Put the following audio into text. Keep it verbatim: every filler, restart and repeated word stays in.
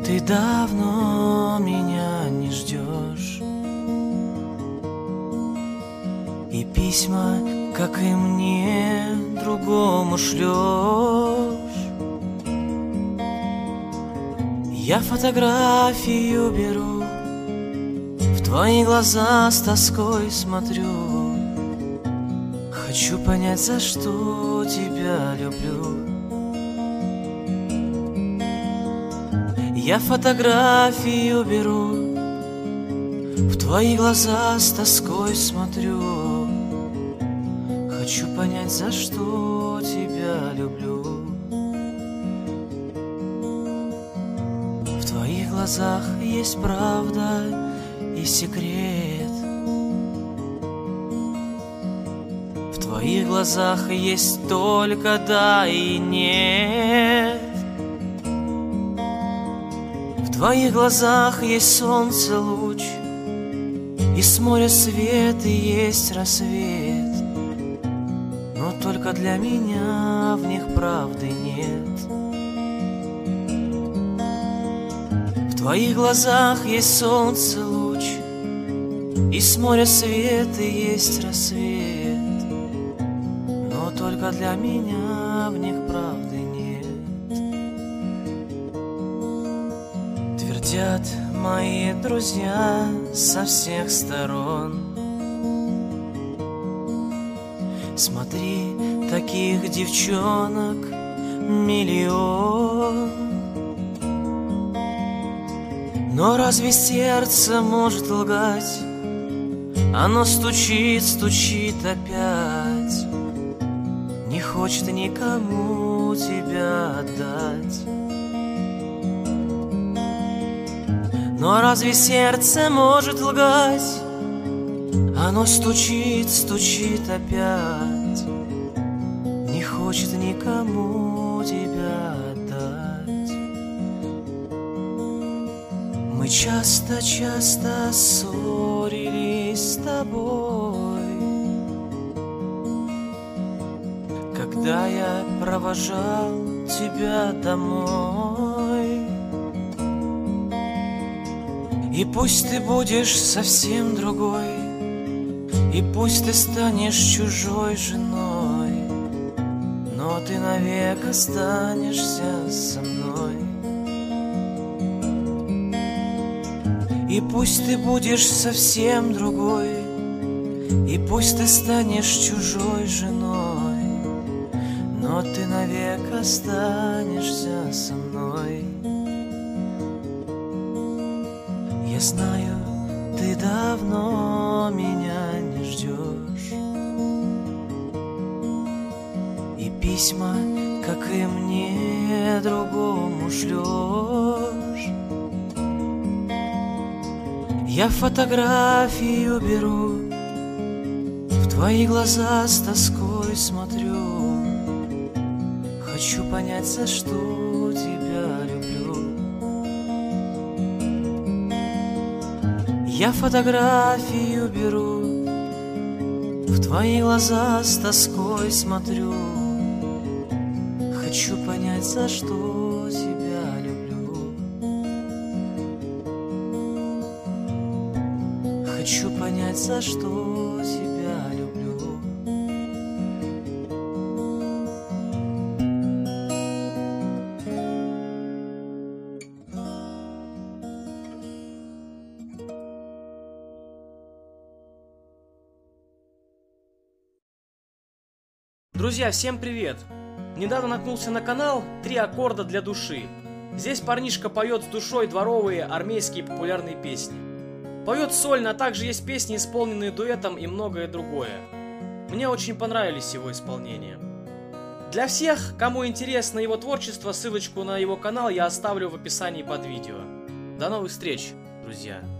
Ты давно меня не ждешь, и письма, как и мне, другому шлешь. Я фотографию беру, в твои глаза с тоской смотрю. Хочу понять, за что тебя люблю. Я фотографию беру, в твои глаза с тоской смотрю. Хочу понять, за что тебя люблю. В твоих глазах есть правда и секрет. В твоих глазах есть только да и нет. В твоих глазах есть солнце луч, и с моря свет, и есть рассвет. Но только для меня в них правды нет. В твоих глазах есть солнце луч, и с моря свет, и есть рассвет. Но только для меня в них правды нет. Твердят мои друзья со всех сторон: смотри, таких девчонок миллион. Но разве сердце может лгать? Оно стучит, стучит опять, не хочет никому тебя отдать. Но разве сердце может лгать? Оно стучит, стучит опять, не хочет никому тебя отдать. Мы часто-часто ссорились с тобой, когда я провожал тебя домой. И пусть ты будешь совсем другой, и пусть ты станешь чужой женой, но ты навек останешься со мной. И пусть ты будешь совсем другой, и пусть ты станешь чужой женой, но ты навек останешься со мной. Я знаю, ты давно меня не ждешь, и письма, как и мне, другому шлешь. Я фотографию беру, в твои глаза с тоской смотрю. Хочу понять, за что тебя люблю. Я фотографию беру, в твои глаза с тоской смотрю. Хочу понять, за что тебя люблю. Хочу понять, за что тебя люблю. Друзья, всем привет! Недавно наткнулся на канал «Три аккорда для души». Здесь парнишка поет с душой дворовые армейские популярные песни. Поет сольно, а также есть песни, исполненные дуэтом, и многое другое. Мне очень понравились его исполнения. Для всех, кому интересно его творчество, ссылочку на его канал я оставлю в описании под видео. До новых встреч, друзья!